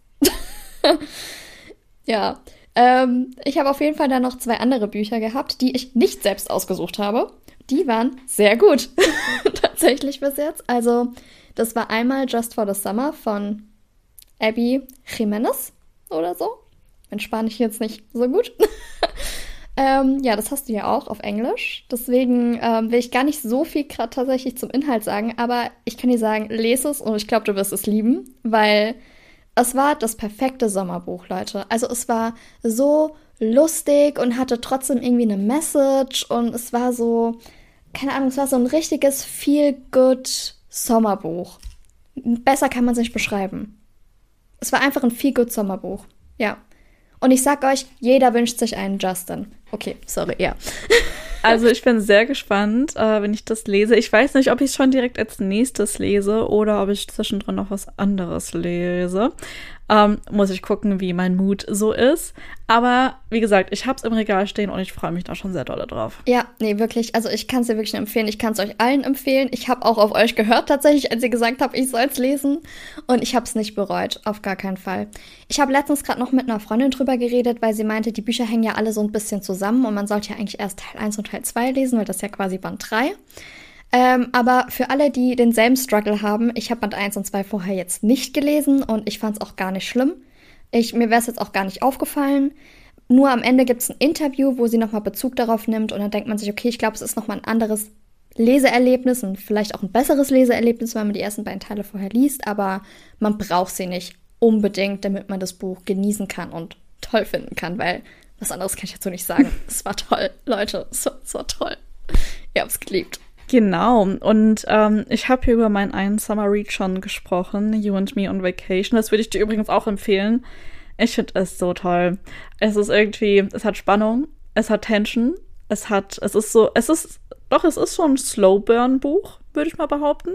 Ja, ähm, ich habe auf jeden Fall dann noch zwei andere Bücher gehabt, die ich nicht selbst ausgesucht habe. Die waren sehr gut, tatsächlich bis jetzt. Also, das war einmal Just for the Summer von Abby Jimenez oder so. Mein Spanisch jetzt nicht so gut. ähm, ja, das hast du ja auch auf Englisch. Deswegen ähm, will ich gar nicht so viel gerade tatsächlich zum Inhalt sagen, aber ich kann dir sagen, lese es und ich glaube, du wirst es lieben, weil es war das perfekte Sommerbuch, Leute. Also es war so lustig und hatte trotzdem irgendwie eine Message und es war so, keine Ahnung, es war so ein richtiges Feel-Good-Sommerbuch. Besser kann man es nicht beschreiben. Es war einfach ein Feel-Good-Sommerbuch. Ja. Und ich sag euch, jeder wünscht sich einen Justin. Okay, sorry, ja. Also ich bin sehr gespannt, äh, wenn ich das lese. Ich weiß nicht, ob ich es schon direkt als nächstes lese oder ob ich zwischendrin noch was anderes lese. Ähm, muss ich gucken, wie mein Mut so ist. Aber wie gesagt, ich habe es im Regal stehen und ich freue mich da schon sehr doll drauf. Ja, nee, wirklich. Also ich kann es dir wirklich empfehlen. Ich kann es euch allen empfehlen. Ich habe auch auf euch gehört tatsächlich, als ihr gesagt habt, ich soll es lesen. Und ich habe es nicht bereut. Auf gar keinen Fall. Ich habe letztens gerade noch mit einer Freundin drüber geredet, weil sie meinte, die Bücher hängen ja alle so ein bisschen zusammen. Und man sollte ja eigentlich erst Teil eins und Teil zwei lesen, weil das ist ja quasi Band drei. Ähm, aber für alle, die denselben Struggle haben, ich habe Band eins und zwei vorher jetzt nicht gelesen und ich fand es auch gar nicht schlimm. Ich, mir wäre es jetzt auch gar nicht aufgefallen. Nur am Ende gibt es ein Interview, wo sie nochmal Bezug darauf nimmt und dann denkt man sich, okay, ich glaube, es ist nochmal ein anderes Leseerlebnis und vielleicht auch ein besseres Leseerlebnis, wenn man die ersten beiden Teile vorher liest, aber man braucht sie nicht unbedingt, damit man das Buch genießen kann und toll finden kann, weil was anderes kann ich dazu nicht sagen. Es war toll, Leute, es war, es war toll. Ihr habt es geliebt. liebt. Genau, und ähm, ich habe hier über meinen einen Summer Read schon gesprochen, You and Me on Vacation. Das würde ich dir übrigens auch empfehlen. Ich finde es so toll. Es ist irgendwie, es hat Spannung, es hat Tension, es hat, es ist so, es ist, doch, es ist so ein Slow-Burn-Buch, würde ich mal behaupten.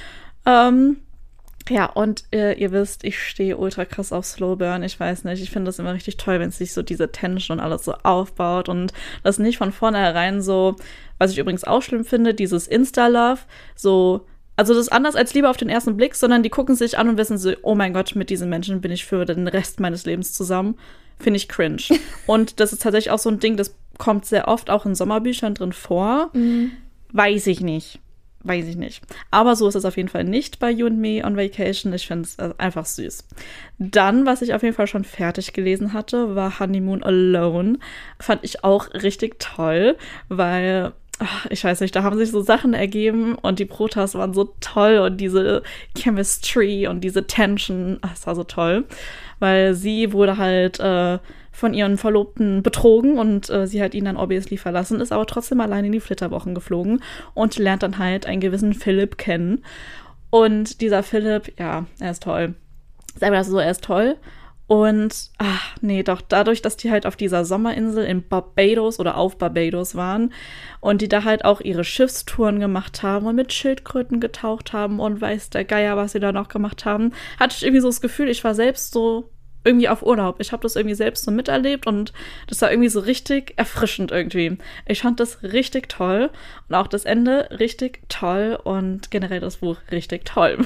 Ähm, ja, und äh, ihr wisst, ich stehe ultra krass auf Slowburn. Ich weiß nicht, ich finde das immer richtig toll, wenn es sich so diese Tension und alles so aufbaut und das nicht von vornherein so, was ich übrigens auch schlimm finde, dieses Insta-Love, so, also das ist anders als Liebe auf den ersten Blick, sondern die gucken sich an und wissen so, oh mein Gott, mit diesen Menschen bin ich für den Rest meines Lebens zusammen. Finde ich cringe. Und das ist tatsächlich auch so ein Ding, das kommt sehr oft auch in Sommerbüchern drin vor. Mhm. Weiß ich nicht. Weiß ich nicht. Aber so ist es auf jeden Fall nicht bei You and Me on Vacation. Ich finde es einfach süß. Dann, was ich auf jeden Fall schon fertig gelesen hatte, war Honeymoon Alone. Fand ich auch richtig toll, weil, ach, ich weiß nicht, da haben sich so Sachen ergeben und die Protas waren so toll und diese Chemistry und diese Tension, ach, das war so toll. Weil sie wurde halt äh, von ihren Verlobten betrogen und äh, sie hat ihn dann obviously verlassen, ist aber trotzdem allein in die Flitterwochen geflogen und lernt dann halt einen gewissen Philipp kennen. Und dieser Philipp, ja, er ist toll. Ist einfach so, er ist toll. Und, ach, nee, doch, dadurch, dass die halt auf dieser Sommerinsel in Barbados oder auf Barbados waren und die da halt auch ihre Schiffstouren gemacht haben und mit Schildkröten getaucht haben und weiß der Geier, was sie da noch gemacht haben, hatte ich irgendwie so das Gefühl, ich war selbst so irgendwie auf Urlaub. Ich habe das irgendwie selbst so miterlebt und das war irgendwie so richtig erfrischend irgendwie. Ich fand das richtig toll und auch das Ende richtig toll und generell das Buch richtig toll.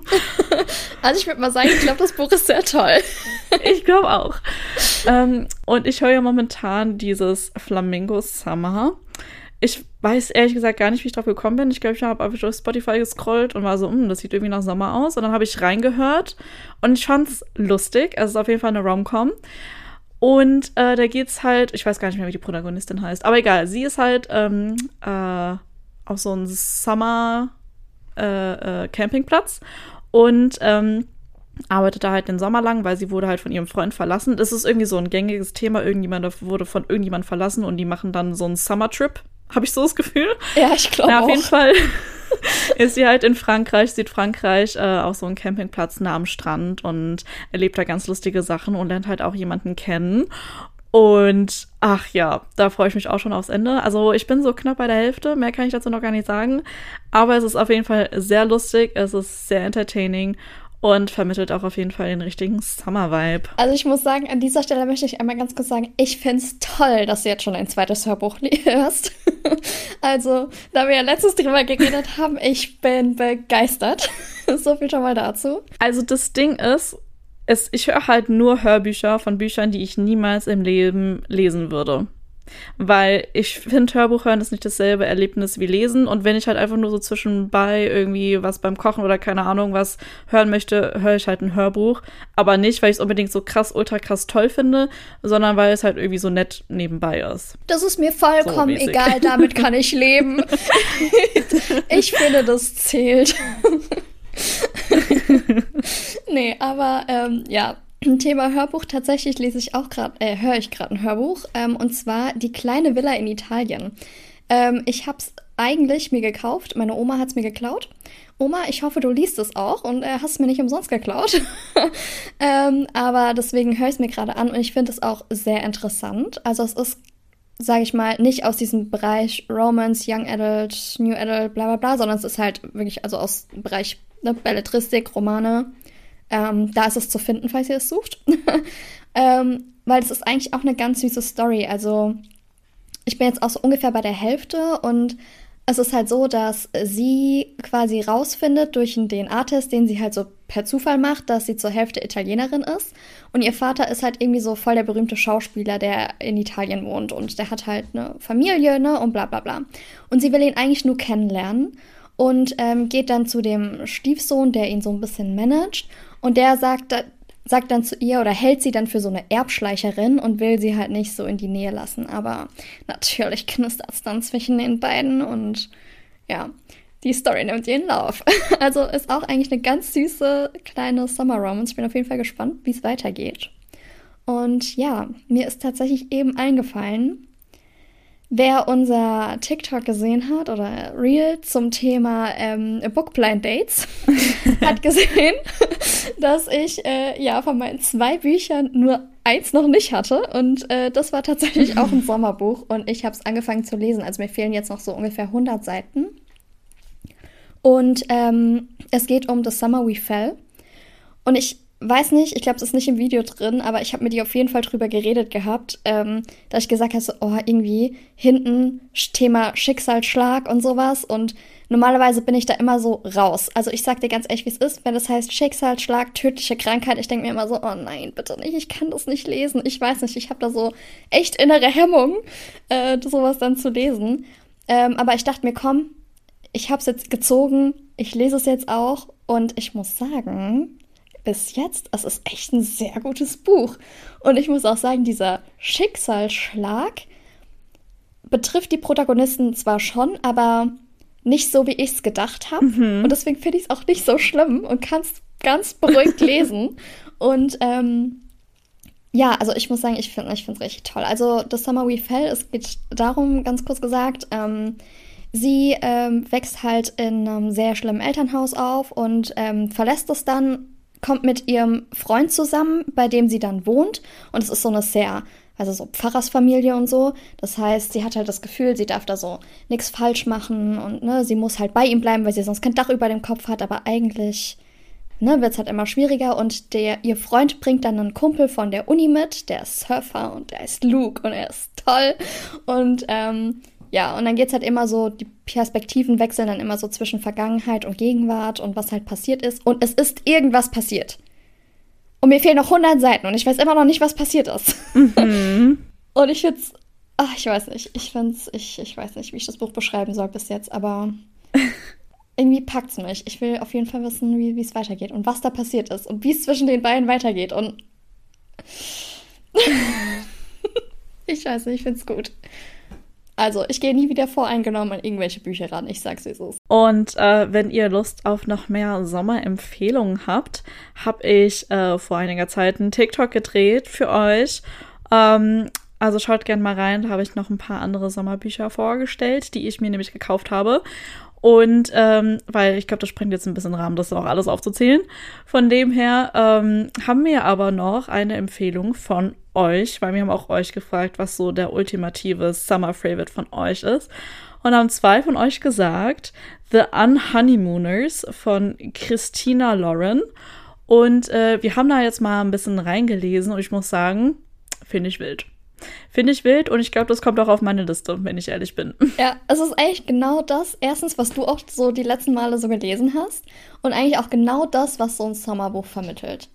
Also ich würde mal sagen, ich glaube, das Buch ist sehr toll. Ich glaube auch. ähm, und ich höre ja momentan dieses Flamingo Summer. Ich weiß ehrlich gesagt gar nicht, wie ich drauf gekommen bin. Ich glaube, ich habe einfach durch Spotify gescrollt und war so, das sieht irgendwie nach Sommer aus. Und dann habe ich reingehört und ich fand es lustig. Es ist auf jeden Fall eine Rom-Com. Und äh, da geht's halt, ich weiß gar nicht mehr, wie die Protagonistin heißt, aber egal, sie ist halt ähm, äh, auf so einem Summer äh, äh, Campingplatz und ähm, arbeitet da halt den Sommer lang, weil sie wurde halt von ihrem Freund verlassen. Das ist irgendwie so ein gängiges Thema. Irgendjemand wurde von irgendjemand verlassen und die machen dann so einen Summer-Trip. Habe ich so das Gefühl? Ja, ich glaube auch. Auf jeden Fall ist sie halt in Frankreich, sieht Frankreich äh, auch so einen Campingplatz nah am Strand und erlebt da ganz lustige Sachen und lernt halt auch jemanden kennen. Und ach ja, da freue ich mich auch schon aufs Ende. Also ich bin so knapp bei der Hälfte, mehr kann ich dazu noch gar nicht sagen. Aber es ist auf jeden Fall sehr lustig, es ist sehr entertaining und vermittelt auch auf jeden Fall den richtigen Summer-Vibe. Also ich muss sagen, an dieser Stelle möchte ich einmal ganz kurz sagen, ich finde es toll, dass du jetzt schon ein zweites Hörbuch hörst. Also, da wir ja letztens drüber geredet haben, ich bin begeistert. So viel schon mal dazu. Also das Ding ist, es, ich höre halt nur Hörbücher von Büchern, die ich niemals im Leben lesen würde. Weil ich finde, Hörbuch hören ist nicht dasselbe Erlebnis wie Lesen. Und wenn ich halt einfach nur so zwischenbei irgendwie was beim Kochen oder keine Ahnung was hören möchte, höre ich halt ein Hörbuch. Aber nicht, weil ich es unbedingt so krass, ultra krass toll finde, sondern weil es halt irgendwie so nett nebenbei ist. Das ist mir vollkommen so egal, damit kann ich leben. Ich finde, das zählt. Nee, aber ähm, ja. Thema Hörbuch, tatsächlich lese ich auch gerade, äh, höre ich gerade ein Hörbuch, ähm, und zwar Die kleine Villa in Italien. Ähm, ich habe es eigentlich mir gekauft, meine Oma hat es mir geklaut. Oma, ich hoffe, du liest es auch und äh, hast es mir nicht umsonst geklaut. ähm, aber deswegen höre ich es mir gerade an und ich finde es auch sehr interessant. Also es ist, sage ich mal, nicht aus diesem Bereich Romance, Young Adult, New Adult, bla bla bla, sondern es ist halt wirklich also aus dem Bereich ne, Belletristik, Romane. Ähm, da ist es zu finden, falls ihr es sucht. ähm, weil es ist eigentlich auch eine ganz süße Story. Also ich bin jetzt auch so ungefähr bei der Hälfte und es ist halt so, dass sie quasi rausfindet durch einen D N A-Test, den sie halt so per Zufall macht, dass sie zur Hälfte Italienerin ist. Und ihr Vater ist halt irgendwie so voll der berühmte Schauspieler, der in Italien wohnt. Und der hat halt eine Familie, ne, und bla bla bla. Und sie will ihn eigentlich nur kennenlernen. Und ähm, geht dann zu dem Stiefsohn, der ihn so ein bisschen managt. Und der sagt, sagt dann zu ihr oder hält sie dann für so eine Erbschleicherin und will sie halt nicht so in die Nähe lassen. Aber natürlich knistert es dann zwischen den beiden und ja, die Story nimmt ihren Lauf. Also ist auch eigentlich eine ganz süße kleine Summer Romance. Ich bin auf jeden Fall gespannt, wie es weitergeht. Und ja, mir ist tatsächlich eben eingefallen, Wer unser TikTok gesehen hat oder Reel zum Thema ähm, Bookblind Dates, hat gesehen, dass ich äh, ja von meinen zwei Büchern nur eins noch nicht hatte. Und äh, das war tatsächlich auch ein Sommerbuch. Und ich habe es angefangen zu lesen. Also mir fehlen jetzt noch so ungefähr hundert Seiten. Und ähm, es geht um The Summer We Fell. Und ich weiß nicht, ich glaube, es ist nicht im Video drin, aber ich habe mit dir auf jeden Fall drüber geredet gehabt, ähm, dass ich gesagt habe, so, oh, irgendwie hinten Thema Schicksalsschlag und sowas. Und normalerweise bin ich da immer so raus. Also ich sag dir ganz ehrlich, wie es ist, wenn das heißt Schicksalsschlag, tödliche Krankheit, ich denke mir immer so, oh nein, bitte nicht, ich kann das nicht lesen. Ich weiß nicht, ich habe da so echt innere Hemmung, äh, sowas dann zu lesen. Ähm, aber ich dachte mir, komm, ich habe es jetzt gezogen, ich lese es jetzt auch und ich muss sagen, bis jetzt, es ist echt ein sehr gutes Buch. Und ich muss auch sagen, dieser Schicksalsschlag betrifft die Protagonisten zwar schon, aber nicht so, wie ich es gedacht habe. Mhm. Und deswegen finde ich es auch nicht so schlimm und kann es ganz beruhigt lesen. Und ähm, ja, also ich muss sagen, ich finde ich finde es richtig toll. Also The Summer We Fell, es geht darum, ganz kurz gesagt, ähm, sie ähm, wächst halt in einem sehr schlimmen Elternhaus auf und ähm, verlässt es dann, kommt mit ihrem Freund zusammen, bei dem sie dann wohnt. Und es ist so eine sehr, also so Pfarrersfamilie und so. Das heißt, sie hat halt das Gefühl, sie darf da so nichts falsch machen und ne, sie muss halt bei ihm bleiben, weil sie sonst kein Dach über dem Kopf hat. Aber eigentlich ne, wird es halt immer schwieriger. Und der, ihr Freund bringt dann einen Kumpel von der Uni mit, der ist Surfer und der ist Luke und er ist toll. Und ähm, ja, und dann geht's halt immer so, die Perspektiven wechseln dann immer so zwischen Vergangenheit und Gegenwart und was halt passiert ist. Und es ist irgendwas passiert. Und mir fehlen noch hundert Seiten und ich weiß immer noch nicht, was passiert ist. Mhm. Und ich find's, ach, ich weiß nicht, ich find's, ich, ich weiß nicht, wie ich das Buch beschreiben soll bis jetzt, aber irgendwie packt's mich. Ich will auf jeden Fall wissen, wie es weitergeht und was da passiert ist und wie es zwischen den beiden weitergeht. Und ich weiß nicht, ich find's gut. Also, ich gehe nie wieder voreingenommen an irgendwelche Bücher ran. Ich sag's, wie es ist. Und äh, wenn ihr Lust auf noch mehr Sommerempfehlungen habt, habe ich äh, vor einiger Zeit einen TikTok gedreht für euch. Ähm, also schaut gerne mal rein. Da habe ich noch ein paar andere Sommerbücher vorgestellt, die ich mir nämlich gekauft habe. Und ähm, weil ich glaube, das sprengt jetzt ein bisschen Rahmen, das auch alles aufzuzählen. Von dem her ähm, haben wir aber noch eine Empfehlung von euch, weil wir haben auch euch gefragt, was so der ultimative Summer-Favorite von euch ist. Und haben zwei von euch gesagt, The Unhoneymooners von Christina Lauren. Und äh, wir haben da jetzt mal ein bisschen reingelesen und ich muss sagen, finde ich wild. Finde ich wild und ich glaube, das kommt auch auf meine Liste, wenn ich ehrlich bin. Ja, es ist eigentlich genau das, erstens, was du auch so die letzten Male so gelesen hast und eigentlich auch genau das, was so ein Sommerbuch vermittelt.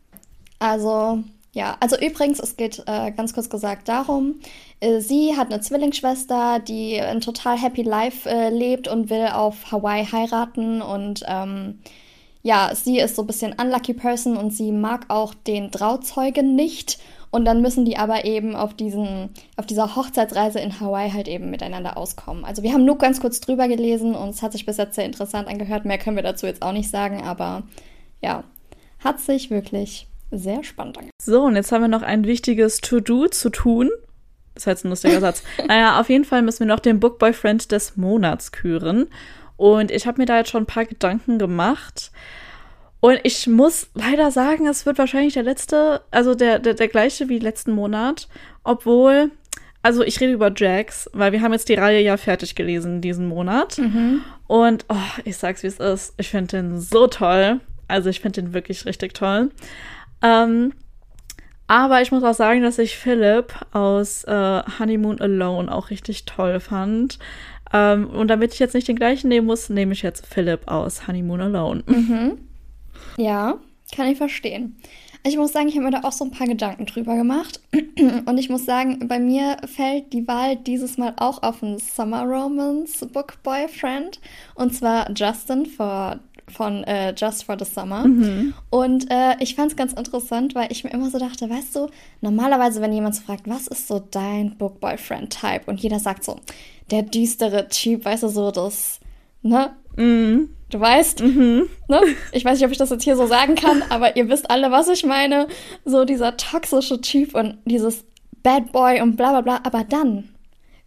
Also, ja, also übrigens, es geht äh, ganz kurz gesagt darum, äh, sie hat eine Zwillingsschwester, die ein total happy life äh, lebt und will auf Hawaii heiraten und ähm, ja, sie ist so ein bisschen unlucky person und sie mag auch den Trauzeugen nicht. Und dann müssen die aber eben auf diesen, auf dieser Hochzeitsreise in Hawaii halt eben miteinander auskommen. Also wir haben nur ganz kurz drüber gelesen und es hat sich bis jetzt sehr interessant angehört. Mehr können wir dazu jetzt auch nicht sagen, aber ja, hat sich wirklich sehr spannend angehört. So, und jetzt haben wir noch ein wichtiges To-Do zu tun. Das ist jetzt ein lustiger Satz. Naja, auf jeden Fall müssen wir noch den Book-Boyfriend des Monats küren. Und ich habe mir da jetzt schon ein paar Gedanken gemacht. Und ich muss leider sagen, es wird wahrscheinlich der letzte, also der, der, der gleiche wie letzten Monat. Obwohl, also ich rede über Jax, weil wir haben jetzt die Reihe ja fertig gelesen diesen Monat. Mhm. Und oh, ich sag's, wie es ist. Ich finde den so toll. Also ich finde den wirklich richtig toll. Ähm, aber ich muss auch sagen, dass ich Philip aus äh, Honeymoon Alone auch richtig toll fand. Ähm, und damit ich jetzt nicht den gleichen nehmen muss, nehme ich jetzt Philip aus Honeymoon Alone. Mhm. Ja, kann ich verstehen. Ich muss sagen, ich habe mir da auch so ein paar Gedanken drüber gemacht. Und ich muss sagen, bei mir fällt die Wahl dieses Mal auch auf einen Summer Romance Book Boyfriend. Und zwar Justin for, von äh, Just for the Summer. Mhm. Und äh, ich fand es ganz interessant, weil ich mir immer so dachte, weißt du, normalerweise, wenn jemand so fragt, was ist so dein Book Boyfriend-Type? Und jeder sagt so, der düstere Typ, weißt du, so das, ne? Mhm. Du weißt, mhm. ne? Ich weiß nicht, ob ich das jetzt hier so sagen kann, aber ihr wisst alle, was ich meine. So dieser toxische Typ und dieses Bad Boy und bla bla bla. Aber dann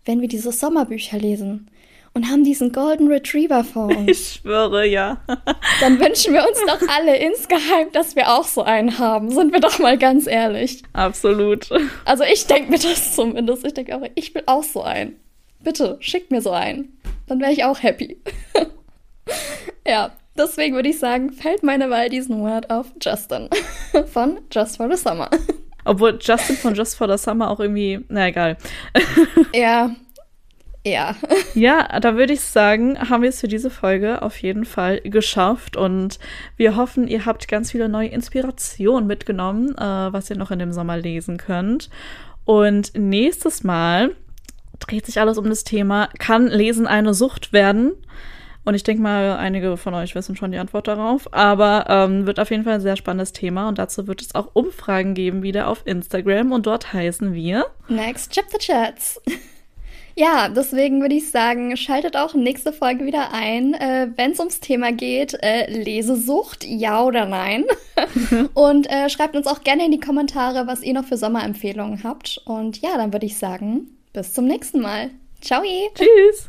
wenn wir diese Sommerbücher lesen und haben diesen Golden Retriever vor uns. Ich schwöre, ja. Dann wünschen wir uns doch alle insgeheim, dass wir auch so einen haben. Sind wir doch mal ganz ehrlich. Absolut. Also ich denke mir das zumindest. Ich denke auch, ich will auch so einen. Bitte, schickt mir so einen. Dann wäre ich auch happy. Ja, deswegen würde ich sagen, fällt meine Wahl diesen Monat auf Justin von Just for the Summer. Obwohl Justin von Just for the Summer auch irgendwie, na egal. Ja, ja. Ja, da würde ich sagen, haben wir es für diese Folge auf jeden Fall geschafft und wir hoffen, ihr habt ganz viele neue Inspirationen mitgenommen, äh, was ihr noch in dem Sommer lesen könnt. Und nächstes Mal dreht sich alles um das Thema, kann Lesen eine Sucht werden? Und ich denke mal, einige von euch wissen schon die Antwort darauf. Aber ähm, wird auf jeden Fall ein sehr spannendes Thema. Und dazu wird es auch Umfragen geben wieder auf Instagram. Und dort heißen wir Next Chapter Chats. Ja, deswegen würde ich sagen, schaltet auch nächste Folge wieder ein, äh, wenn es ums Thema geht, äh, Lesesucht, ja oder nein. Und äh, schreibt uns auch gerne in die Kommentare, was ihr noch für Sommerempfehlungen habt. Und ja, dann würde ich sagen, bis zum nächsten Mal. Ciao! Tschüss!